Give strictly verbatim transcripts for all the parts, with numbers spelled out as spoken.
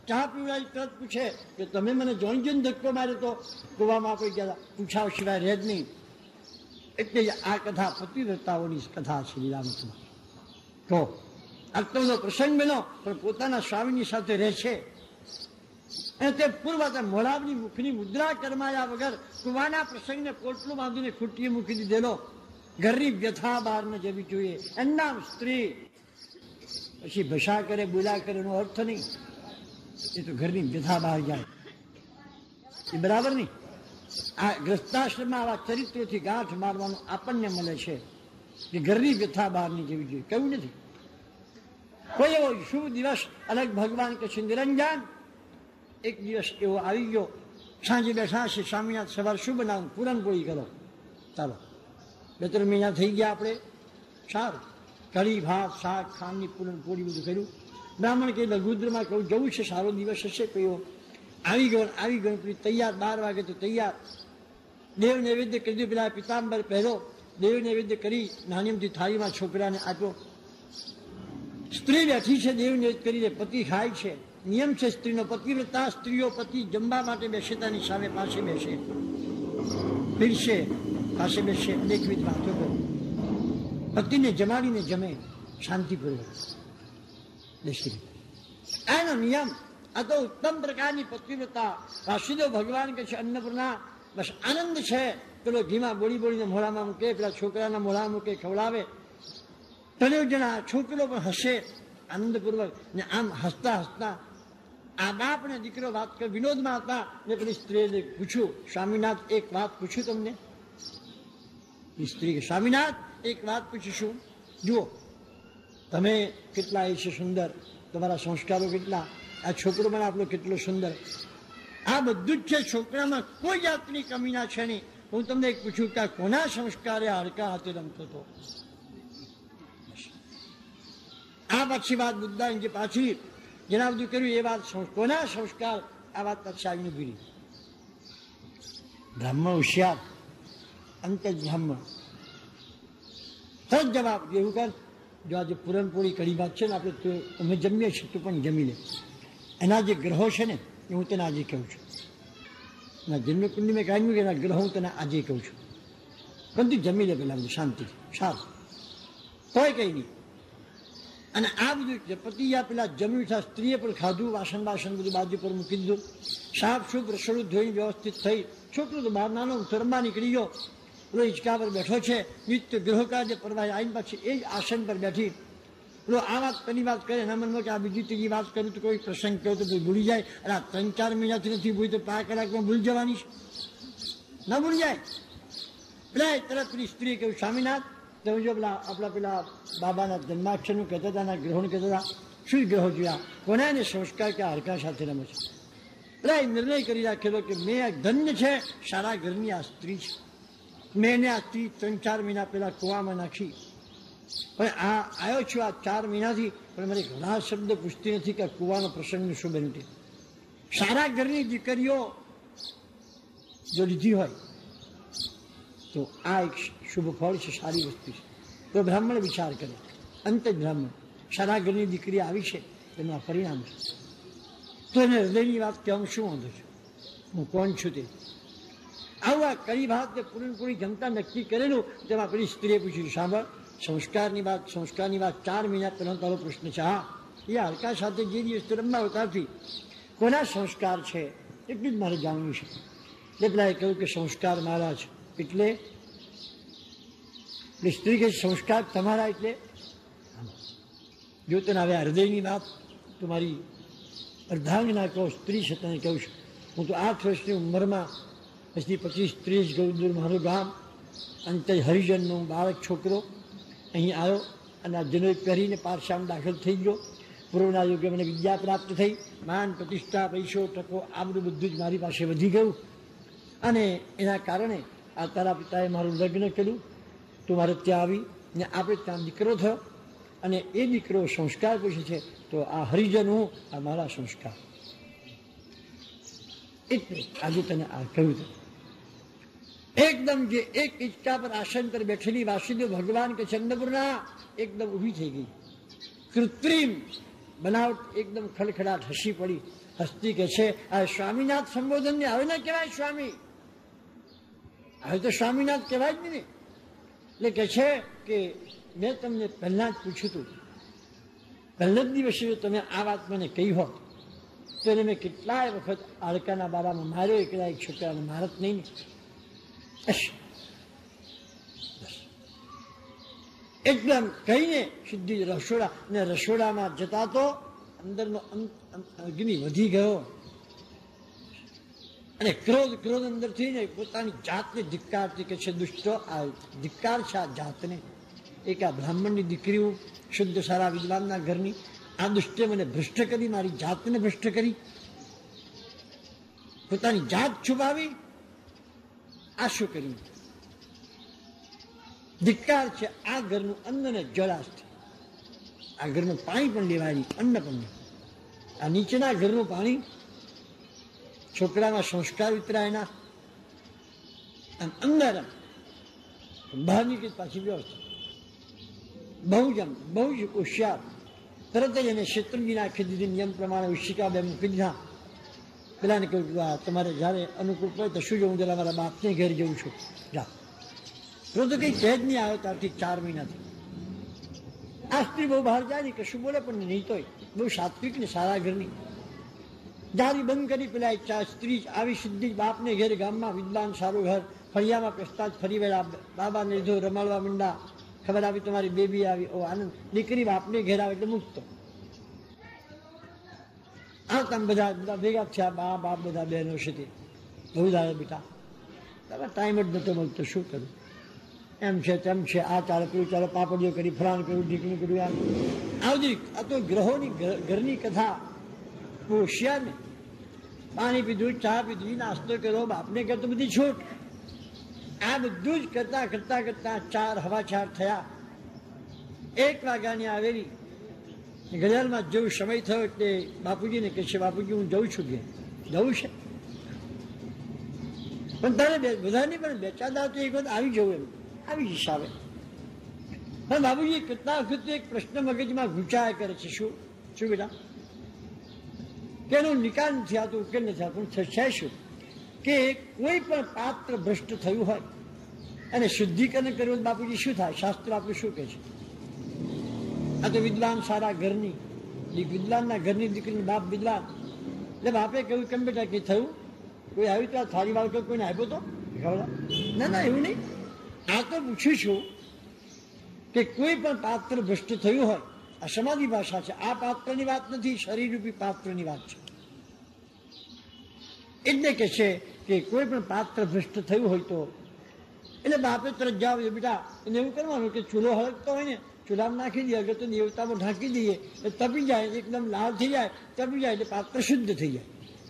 ચા પીવડાવી તરત પૂછે કે તમે મને જોઈ જોઈને ધક્કો માર્યો તો કુવામાં કોઈ ગયા પૂછાવ સિવાય રહે જ નહીં. એટલે આ કથા પતિવ્રતાઓની કથા છે લીલામૃતમાં. તો આત્મનો પ્રસંગ બન્યો પણ પોતાના સ્વામીની સાથે રહે છે અને તે પૂર્વ મોલાબની મુખની મુદ્રા કરમાયા વગર કુવાના પ્રસંગને પોટલું બાંધીને ખૂટીએ મૂકી દીધેલો. ઘરની વ્યથા બહાર ન જવી જોઈએ. એમનામ સ્ત્રી પછી ભસા કરે બોલા કરે એનો અર્થ નહીં. એ તો ઘરની વ્યથા બહાર જાય એ બરાબર નહીં. આ ગ્રસ્તાશ્રમમાં આવા ચરિત્રોથી ગાંઠ મારવાનું આપણને મળે છે કે ઘરની વ્યથા બહાર નહીં જવી જોઈએ. કહ્યું નથી. કોઈ એવો શુભ દિવસ અલગ ભગવાન કે છે નિરંજન એક દિવસ એવો આવી ગયો. સાંજે બેઠા છે સ્વામિનાથ સવાર શું બનાવું? પૂરણપોળી કરો. ચાલો બે ત્રણ મહિના થઈ ગયા આપણે. સારું કઢી ભાત શાક ખાંડની પૂરણપોળી બધું કર્યું. બ્રાહ્મણ કે લઘુદ્રમાં કહું જવું છે સારો દિવસ હશે કયો આવી ગયો આવી ગયો પેલી તૈયાર બાર વાગે તો તૈયાર. દેવ નૈવેદ્ય કરી દીધું. પેલા પિતાંબર પહેરો દેવ નૈવેદ્ય કરી નાનીમથી થાળીમાં છોકરાને આપ્યો. સ્ત્રી બેઠી છે દેવ નૈવેદ્ય કરીને પતિ ખાય છે. નિયમ છે સ્ત્રીનો. પતિવ્રતા સ્ત્રીઓ પતિ જમવા માટે બેસે તેની સામે પાસે બેસે પીરસે પાસે બેસે અનેકવિધ વાતો કરે. પતિને જમાડીને જમે શાંતિપૂર્વક બેસી. એનો નિયમ. આ તો ઉત્તમ પ્રકારની પતિવ્રતા. વાસુદેવ ભગવાન કે છે અન્નપૂર્ણા બસ આનંદ છે. પેલો ઘીમાં બોળી બોળીને મોઢામાં મૂકે પેલા છોકરાના મોઢામાં મૂકે ખવડાવે. ત્રણેય જણા છોકરો પણ હસે આનંદપૂર્વક ને આમ હસતા હસતા આ બાપ ને દીકરો વાત કર વિનોદમાં હતા ને પેલી સ્ત્રીને પૂછ્યું સ્વામીનાથ એક વાત પૂછ્યું તમને? સ્ત્રી સ્વામીનાથ એક વાત પૂછીશું. જુઓ તમે કેટલા એ છે સુંદર, તમારા સંસ્કારો કેટલા, આ છોકરો મને આપણો કેટલો સુંદર, આ બધું જ છે. છોકરામાં કોઈ જાતની કમી ના છે નહીં. હું તમને એક પૂછ્યું કે કોના સંસ્કારે હાડકા હાથે રમતો હતો? આ પાછી વાત મુદ્દા જે પાછી જેના બધું કર્યું એ વાત કોના સંસ્કાર? આ વાત પાછી આવીને ભીડી. બ્રહ્મ હોશિયાર અંત બ્રહ્મ તરત જવાબ એવું કર. જો આજે પૂરણપોળી કઢી ભાત છે ને આપણે તો અમે જમીએ છીએ તું પણ જમી લે. એના જે ગ્રહો છે ને એ હું તને આજે કહું છું. ના જન્મકુંડી મેં કાઢ્યું કે એના ગ્રહો હું તને આજે કહું છું. પણ તું જમી લે પેલા બધું શાંતિથી. સારું કોઈ કઈ નહીં. અને આ બધું પતિયા પેલા જમ્યું છે. સ્ત્રીએ પણ ખાધું. વાસણ વાસણ બધું બાજુ પર મૂકી દીધું. સાફ શુભ રસોડું ધોઈ વ્યવસ્થિત થઈ. છોકરો તો બહાર નાનો રમવા નીકળી ગયો. પેલો હિંચકા પર બેઠો છે. નિત્ય ગૃહકાર્ય પરવાય આવીને પછી એ જ આસન પર બેઠી પેલો આ વાત પેલી વાત કરે એના મનમાં કે આ બીજી ત્રીજી વાત કરું તો કોઈ પ્રસંગ કહ્યો તો ભૂલી જાય. અને આ ત્રણ ચાર મહિનાથી નથી ભૂલી તો પાંચ કલાકમાં ભૂલી જવાની છે. ના ભૂલી જાય. પેલા તરત પેલી સ્ત્રી કહ્યું સ્વામીનાથ તમે જો પેલા આપણા પેલા બાબાના જન્માક્ષરનું કહેતા હતા ના ગ્રહોનું કહેતા હતા શું ગ્રહો જોયા કોના એને સંસ્કાર કે હાડકા સાથે રમે છે? પેલા એ નિર્ણય કરી રાખેલો કે મેં આ ધન્ય છે સારા ઘરની આ સ્ત્રી છે. મેં એને આ સ્ત્રી ત્રણ ચાર મહિના પહેલા કુવામાં નાખી. પણ આ આવ્યો છું આ ચાર મહિનાથી પણ મને ઘણા શબ્દ પૂછતી નથી કે કુવાનો પ્રસંગનું શું બન્યું. સારા ઘરની દીકરીઓ જો લીધી હોય તો આ એક શુભ ફળ છે, સારી વસ્તુ છે. તો બ્રાહ્મણ વિચાર કરે. અંત બ્રાહ્મણ સારા ઘરની દીકરી આવી છે તેનું આ પરિણામ છે. તો એને હૃદયની વાત કહેવામાં શું વાંધો છે? હું કોણ છું તે. આવું આ કઈ ભાત ને પૂરણપૂરી જમતા નક્કી કરેલું. તેમાં પેલી સ્ત્રીએ પૂછ્યું સાંભળ સંસ્કારની વાત સંસ્કારની વાત ચાર મહિના પહેલા તારો પ્રશ્ન છે. હા એ હલકા સાથે જે દિવસ રમવા આવતાથી કોના સંસ્કાર છે એટલું જ મારે જાણવું છે. એટલે પેલા એ કહ્યું કે સંસ્કાર મારા છે. એટલે સ્ત્રી કે સંસ્કાર તમારા એટલે જો તને હવે હૃદયની વાત તો મારી અર્ધાંગના કહો સ્ત્રી છે તને કહું છું. હું તો આઠ વર્ષની ઉંમરમાં પછી પચીસ ત્રીસ ગૌ દૂર મારું ગામ અને તે હરિજનનો બાળક છોકરો અહીં આવ્યો અને આ જનોઈ પહેરીને પાઠશાળામાં દાખલ થઈ ગયો. પૂર્વના યુગે મને વિદ્યા પ્રાપ્ત થઈ. માન પ્રતિષ્ઠા પૈસો ટકો આ બધું બધું જ મારી પાસે વધી ગયું. અને એના કારણે આ તારા પિતાએ મારું લગ્ન કર્યું. તું મારે ત્યાં આવી ને આપણે ત્યાં દીકરો થયો અને એ દીકરો સંસ્કાર પૂછે છે તો આ હરિજન હું આ મારા સંસ્કાર. એટલે આજે તને આ કહ્યું હતું. એકદમ જે એક ઈચ્છા પર આસન પર બેઠેલી વાસુદેવ ભગવાન કે ચંદ્રપૂર્ણા એકદમ ઊભી થઈ ગઈ. કૃત્રિમ બનાવટ એકદમ ખડખડાટ હસી પડી. હસતી કે છે આ સ્વામીનાથ સંબોધન ને હવે ના કહેવાય સ્વામી, હવે તો સ્વામીનાથ કહેવાય જ નહીં. એટલે કે છે કે મેં તમને પહેલા જ પૂછ્યું હતું, પહેલા જ દિવસે જો તમે આ વાત મને કહી હોત તો એને મેં કેટલાય વખત આળકાના બારામાં માર્યો, એકલા એક છોકરાને મારત નહીં ને. એકદમ કહીને સીધી રસોડા, ને રસોડામાં જતા તો અંદરનો અગ્નિ વધી ગયો અને ક્રોધ ક્રોધ અંદર થઈને પોતાની જાતને ધિક્કારતી કે છે દુષ્ટો, આ ધિક્કાર છે આ જાતને. એક આ બ્રાહ્મણની દીકરીઓ શુદ્ધ સારા વિદ્વાનના ઘરની, આ દુષ્ટે મને ભ્રષ્ટ કરી, મારી જાતને ભ્રષ્ટ કરી, પોતાની જાત છુપાવી. આ શું કર્યું? ધિક્કાર છે આ ઘરનું અન્ન ને જળાસ્થી. આ ઘરનું પાણી પણ લેવાય નહીં, અન્ન પણ નહીં. આ નીચેના ઘરનું પાણી છોકરામાં સંસ્કાર વિતરાયના અંદર બહારની કઈ પાછી વ્યવસ્થા. બહુ જ બહુ જ હોશિયાર. તરત જ એને શેત્રુંજી નાખી દીધી, નિયમ પ્રમાણે ઉશિકા બે મૂકી દીધા. પેલાને કહ્યું કે તમારે જ્યારે અનુકૂળ પડે તો શું જવું, જરા મારા બાપને ઘેર જવું છું, જા. તો કઈ કહેજ નહીં આવ્યો ત્યારથી ચાર મહિનાથી. આ સ્ત્રી બહુ બહાર જાય નહીં, કશું બોલે પણ નહીં, તોય બહુ સાત્વિક ને સારા ઘરની. જારી બંધ કરી પેલા એક ચાર સ્ત્રી આવી સીધી બાપને ઘેર, ગામમાં વિદ્વાન સારું ઘર, ફળિયામાં પેસ્તા જ ફરી વળ્યા, બાબાને લીધો રમાડવા માંડા. ખબર આવી તમારી બેબી આવી, ઓ આનંદ. દીકરી બાપને ઘેર આવે એટલે મુક્ત. આ તમે બધા બધા ભેગા થયા, બા બાપ બધા બહેનો છે તે બહુ દાદા બેટા તારા ટાઈમ જ નતો મળતો, શું કરું, એમ છે તેમ છે, આ ચાલો પેલું ચાલો, પાપડીઓ કરી, ફલાણ કર્યું, ઢીકણું કર્યું. આમ આવતી આ તો ગ્રહોની ઘરની કથા. બહુ હોશિયાર ને. પાણી પીધું, ચા પીધી, નાસ્તો કર્યો, બાપને કરતો બધી છૂટ. આ બધું જ કરતા કરતા કરતા ચાર હવા ચાર થયા. એક વાગ્યાની આવેલી ઘડિયાળમાં જેવું સમય થયો એટલે બાપુજીને કહે છે, બાપુજી હું જઉં છું, કે જવું છે પણ તારે બધાની પણ બે ચાર દાવ તો એક વખત આવી જવું, એમ આવી જશે આવે. પણ બાપુજી કેટલા વખત એક પ્રશ્ન મગજમાં ગુંચાયા કરે છે, શું શું બેટા, કે એનો નિકાલ નથી આવતો, ઉકેલ નથી આવતો. છે શું કે કોઈ પણ પાત્ર ભ્રષ્ટ થયું હોય અને શુદ્ધિકરણ કર્યું, બાપુજી શું થાય, શાસ્ત્ર આપણું શું કહે છે? આ તો વિદ્વાન સારા ઘરની, વિદ્વાનના ઘરની દીકરીની બાપ વિદ્વાન, એટલે બાપે કહ્યું કેમ બેટા કે થયું, કોઈ આવ્યું તો થાળી વાળ કોઈને આપ્યો તો? ના ના એવું નહીં. આ તો પૂછ્યું છું કે કોઈ પણ પાત્ર ભ્રષ્ટ થયું હોય, આ સમાધિ ભાષા છે, આ પાત્રની વાત નથી, શરીરરૂપી પાત્રની વાત છે. એટલે કે છે કે કોઈ પણ પાત્ર ભ્રષ્ટ થયું હોય તો, એટલે બાપે તરત જાવ બેટા એને એવું કરવાનું કે ચૂલો હળગતો હોય ને ચૂલામાં નાખી દઈએ, અગર તો દેવતામાં ઢાંકી દઈએ, તપી જાય, એકદમ લાલ થઈ જાય, તપી જાય એટલે પાત્ર શુદ્ધ થઈ જાય.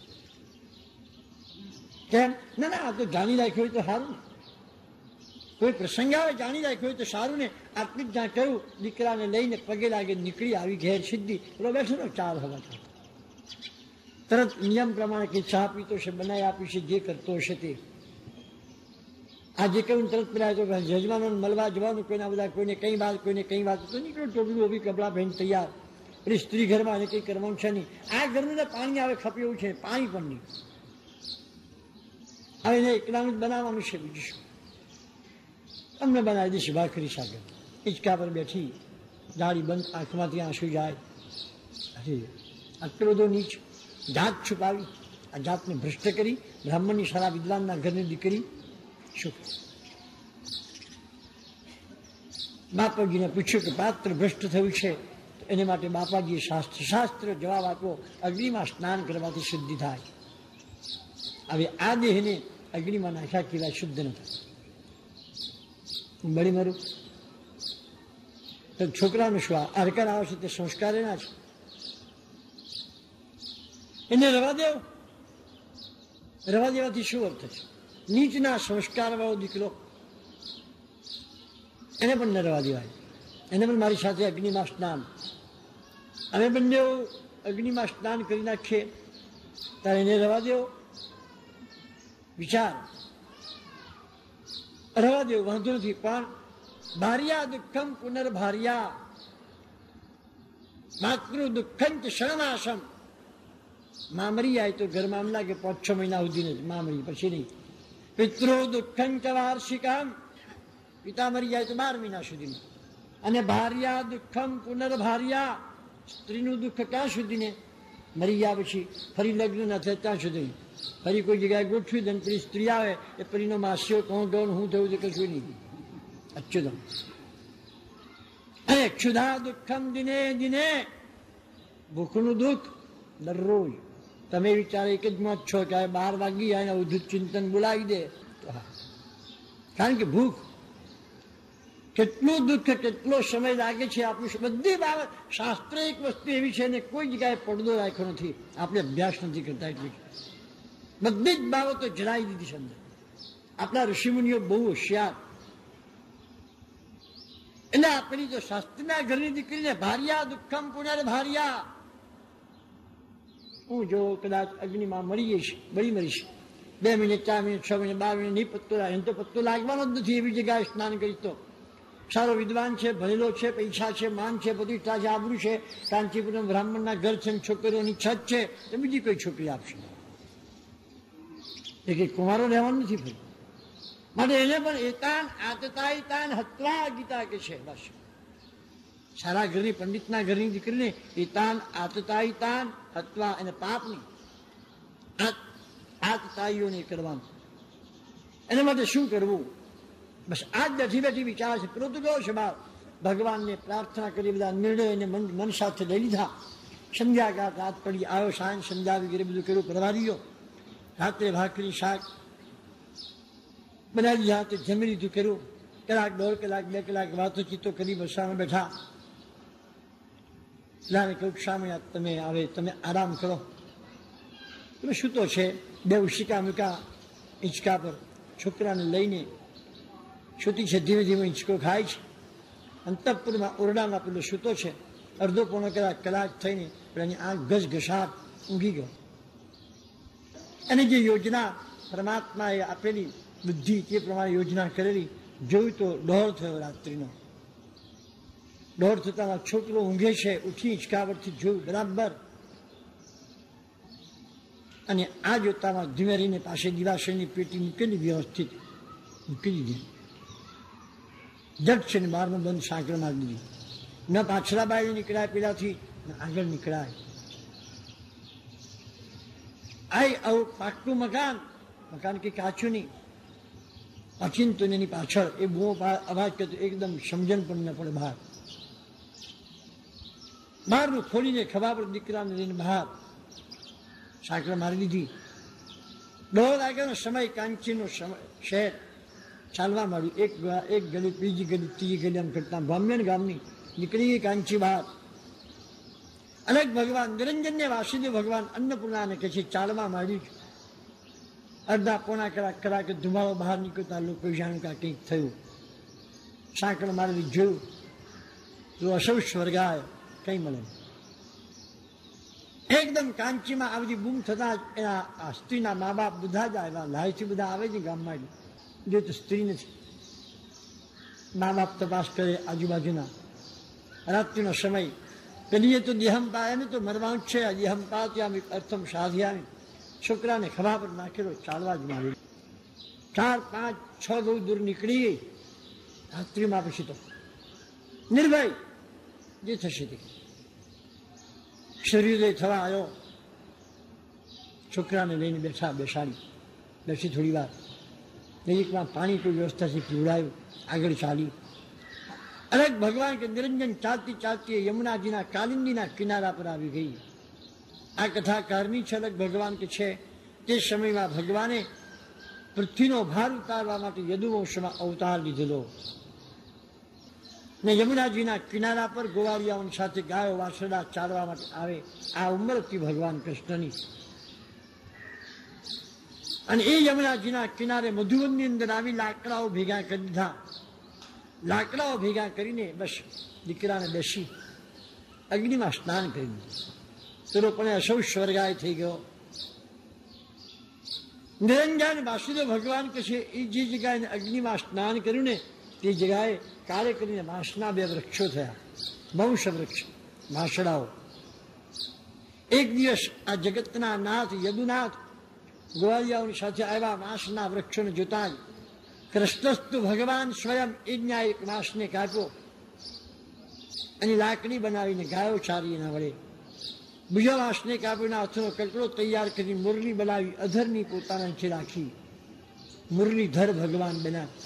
કેમ? ના ના આ તો જાણી રાખ્યું હોય તો સારું ને, કોઈ પ્રસંગ આવે જાણી રાખ્યું હોય તો સારું ને. આટલું જ જ્યાં કહ્યું, દીકરાને લઈને પગે લાગે નીકળી આવી ઘેર સીધી, પેલો બેઠો ને ચાર હવા ચાર. તરત નિયમ પ્રમાણે કે ચા પીતો છે, બનાવી આપી છે, જે કરતો હશે તે. આજે કહ્યું તરત પેલા તો જજમાનોને મળવા જવાનું, કોઈના બધા કોઈને કઈ વાત, કોઈને કઈ વાત, તો નીકળ્યું ટોપલું ઓબી કપડાં પહેરી તૈયાર. પેલી સ્ત્રી ઘરમાં એને કંઈ કરવાનું છે નહીં. આ ઘરનું પાણી આવે ખપે એવું છે, પાણી પણ નહીં. હવે એને એકલાનું જ બનાવવાનું છે, બીજું શું? અમને બનાવી દઈશ ભાખરી સાગર. હિંચકા પર બેઠી, જાળી બંધ, આંખમાંથી આંસુ જાય. આટલો બધો નીચ, જાત છુપાવી, આ જાતને ભ્રષ્ટ કરી, બ્રાહ્મણની સારા વિદ્વાનના ઘરની દીકરી. શું બાપાજીને પૂછ્યું કે પાત્ર ભ્રષ્ટ થયું છે તો એને માટે બાપાજીએ શાસ્ત્ર શાસ્ત્ર જવાબ આપ્યો, અગ્નિમાં સ્નાન કરવાથી શુદ્ધિ થાય. હવે આ દેહને અગ્નિમાં નાખ્યા કેવાય શુદ્ધ ન થાય. બળી મારું તો છોકરાનું શું આ હરકત આવે છે તે સંસ્કાર એના છે, એને રવા દેવ. રવા દેવાથી શું અર્થ છે? નીચના સંસ્કાર વાળો દીકરો એને પણ ન રવા દેવાય, એને પણ મારી સાથે અગ્નિમાં સ્નાન. અમે બંને અગ્નિમાં સ્નાન કરી નાખીએ ત્યારે એને રવા દેવો. વિચાર રવા દેવું વાંધો નથી, પણ ભાર્યા દુઃખમ પુનર્ભાર્યા, માતૃ દુઃખં ચ શરમાસમ. માં મરી જાય તો ઘરમાં એમ લાગે પાંચ છ મહિના સુધી જ માં મરી, પછી નહીં. પિતૃ દુઃખં ચ વાર્ષિકામ. પિતા મરી જાય તો બાર મહિના સુધીનું. અને ભાર્યા દુઃખમ પુનર્ભાર્યા. સ્ત્રીનું દુઃખ ક્યાં સુધી ને? મરી ગયા પછી ફરી લગ્ન ન થાય ત્યાં સુધી. ફરી કોઈ જગ્યાએ ગોઠવી દે પેલી સ્ત્રી આવે એ પેલીનો માસ્યો કોણ ગૌણ હું થયું તો કશું નહીં. અચ્યુતમ. અને ક્ષુધા દુઃખમ દિને દિને. ભૂખનું દુઃખ દરરોજ. તમે વિચારો એક જ મત છો કે બાર વાગી જાય ને ઉદ્ધત ચિંતન બોલાવી દે તો હા. કારણ કે ભૂખ કેટલું દુઃખ, કેટલો સમય લાગે છે. આપણું બધી બાબત શાસ્ત્ર એક વસ્તુ એવી છે ને કોઈ જગ્યાએ પડદો રાખ્યો નથી. આપણે અભ્યાસ નથી કરતા એટલે બધી જ બાબતો જણાવી દીધી છે અંદર. આપણા ઋષિમુનિઓ બહુ હોશિયાર. એટલે આપણી તો શાસ્ત્રના ઘરની દીકરીને ભાર્યા દુઃખમ પુનર ભાર્યા. હું જો કદાચ અગ્નિમાં મરી જઈશ, બળી મરીશ, બે મિનિટ, ચાર મિનિટ, છ મિનિટ, બાર મિનિટ નહીં પત્તો લાગે. એમ તો પત્તો લાગવાનો જ નથી એવી જગ્યાએ સ્નાન કરી તો. સારો વિદ્વાન છે, ભણેલો છે, પૈસા છે, માન છે, પ્રતિષ્ઠા છે, આબરૂ છે, કાંચીપુરમ બ્રાહ્મણના ઘર છે, છોકરીઓની છત છે, તો બીજી કોઈ છોકરી આપશે. એ કઈ કુમારો રહેવાનું નથી ભાઈ. માટે એને પણ એતાન આતતાઈ તાન હત્વા ગીતા કે છે. બસ સારા ઘરની, પંડિતના ઘરની દીકરીને એતાન આતતાઈ તાન હત્વા, એને પાપની આતતાઈઓ નહીં કરવાનું. એના માટે શું કરવું? બસ આજ બેઠી બેઠી વિચાર છે. પૃથ્વો છે બાપ ભગવાનને પ્રાર્થના કરી, બધા નિર્ણય એને મન મન સાથે લઈ લીધા. સંધ્યા ગાત, રાત પડી, આવ્યો સાંજ, સંધ્યા વગેરે બધું કર્યું, પરવારી ગયો. રાત્રે ભાખરી શાક બનાવી લીધા, તે જમી લીધું, કર્યું. કલાક, દોઢ કલાક, બે કલાક વાતો ચીતો કરી બસામાં બેઠા. લાને કહ્યું શામળિયા તમે આવે, તમે આરામ કરો. તમે શું તો છે? બે ઉશિકા મૂકા હિંચકા પર, છોકરાને લઈને સૂતી છે. ધીમે ધીમે હિંચકો ખાય છે. અંતઃપુરમાં ઓરડામાં પેલો સૂતો છે. અડધો પોણો કલાક કલાક થઈને એની આંખ ઘસ ઘસાટ ઊંઘી ગયો. એની જે યોજના પરમાત્માએ આપેલી બુદ્ધિ તે પ્રમાણે યોજના કરેલી, જોયું તો દોઢ થયો રાત્રિનો. દોઢ થતા છોકરો ઊંઘે છે. ઉઠી હિંચકાવરથી જોયું બરાબર. અને આ જોતામાં ધીમે રહીને પાસે દિવાસળની પેટી મૂકેલી, વ્યવસ્થિત મૂકી દીધી. જટ છે ને બહારનો બંધ સાંકળ મારી દીધી. ન પાછલા બાજુ નીકળાય પેલાથી, ન આગળ નીકળાય. આઈ આવું પાકું મકાન, મકાન કે કાચું નહીં, અચિંતું એની પાછળ એ બહુ અવાજ કરતો, એકદમ સમજણ પણ ન પડે. બહાર બહારનું ખોલીને ખભા પર દીકરાને લઈને બહાર સાંકળ મારી દીધી. દોઢ વાગ્યાનો સમય, કાંચીનો સમય, શહેર ચાલવા માંડ્યું. એક એક ગલી, બીજી ગલી, ત્રીજી ગલી, આમ કરતા બ્રાહ્મણ ગામની નીકળી ગઈ કાંચી બહાર. અનેક ભગવાન નિરંજનને વાસુદેવ ભગવાન અન્નપૂર્ણાને કહે છે ચાલવા માંડ્યું. અડધા પોણા કલાક કલાકે ધુમાડો બહાર નીકળતા લોકો જાણ્યું કે કંઈક થયું. સાંકળ મારેલી જોયું તો અસૌ સ્વર્ગાય, કંઈ મળે. એકદમ કાંચીમાં આ બધી બૂમ થતા એના સ્ત્રીના મા બાપ બધા જ આવ્યા. લાયથી બધા આવે છે ગામમાં. જો તો સ્ત્રી નથી. મા બાપ તપાસ કરે આજુબાજુના. રાત્રિનો સમય. પેલીએ તો દેહમપા, એને તો મરવાનું છે. દેહમપા ત્યાં અર્થમ સાધ્યા. છોકરાને ખભા પર નાખેલો, ચાલવા જ માંડ્યો. ચાર પાંચ છ બહુ દૂર નીકળી ગઈ. રાત્રિમાં પછી તો નિર્ભય જે થશે તે. સૂર્યોદય થવા આવ્યો. છોકરાને લઈને બેઠા, બેસાડી બેસી થોડી વાર. નજીકમાં પાણી કોઈ વ્યવસ્થાથી પીવડાયું. આગળ ચાલી. અનેક ભગવાન કે નિરંજન ચાલતી ચાલતી યમુનાજીના કાલિંદીના કિનારા પર આવી ગઈ. આ કથાકારની છે. અલગ ભગવાન કે છે તે સમયમાં ભગવાને પૃથ્વીનો ભાર ઉતારવા માટે યદુવંશમાં અવતાર લીધેલો. ને યમુનાજીના કિનારા પર ગોવાળિયાઓ સાથે ગાયો વાછરડા ચારવા માટે આવે. આ ઉંમર હતી ભગવાન કૃષ્ણની. અને એ યમુનાજીના કિનારે મધુવનની અંદર આવી લાકડાઓ ભેગા કરી દીધા. લાકડાઓ ભેગા કરીને બસ દીકરાને બેસી અગ્નિમાં સ્નાન કરી દીધું. પેલો પણ અસૌ સ્વર્ગાય થઈ ગયો. નિરંજન વાસુદેવ ભગવાન કે છે એ જે જગ્યાએ અગ્નિમાં સ્નાન કર્યું ને તે જગ્યાએ કાર્ય કરીને વાંસના બે વૃક્ષો થયા. વંશ વૃક્ષ ભાષડાઓ. એક દિવસ આ જગતના નાથ યદુનાથ ગોવાળિયાઓની સાથે આવ્યા. વાંસના વૃક્ષોને જોતા જ કૃષ્ણસ્તુ ભગવાન સ્વયં યજ્ઞા એક વાંસને કાપ્યો અને લાકડી બનાવીને ગાયો ચારી એના વડે. બીજા વાંસને કાપીને હાથનો કટકો તૈયાર કરી મુરલી બનાવી અધરની પોતાના નીચે રાખી. મુરલીધર ભગવાન બન્યા.